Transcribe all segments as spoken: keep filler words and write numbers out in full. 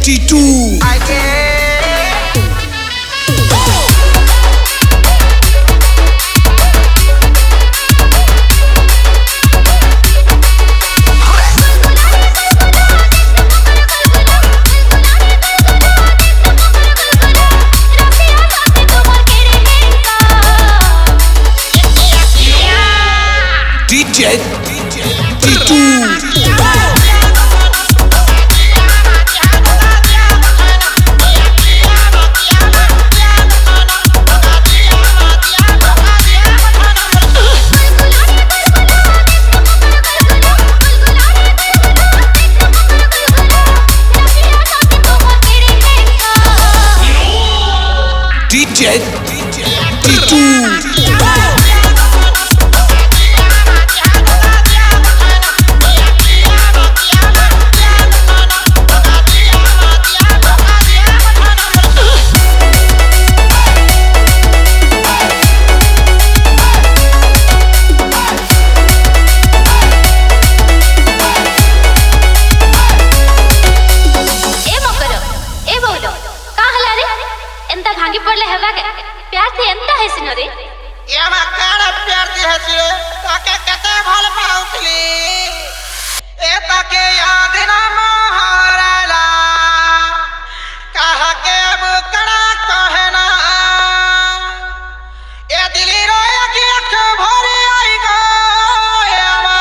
T two. D J T two. D J T two. भांगी पड़ले हेबा के प्यार से एंता हेसिनो रे यामा काड़ा प्यार से हसिए ताके कते भल पाउतली ए ताके याद ना मोहरला कहा के बुकड़ा कहना ए दिली रोया की अख भरी आई गो यामा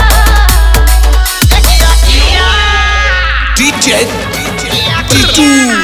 D J T two.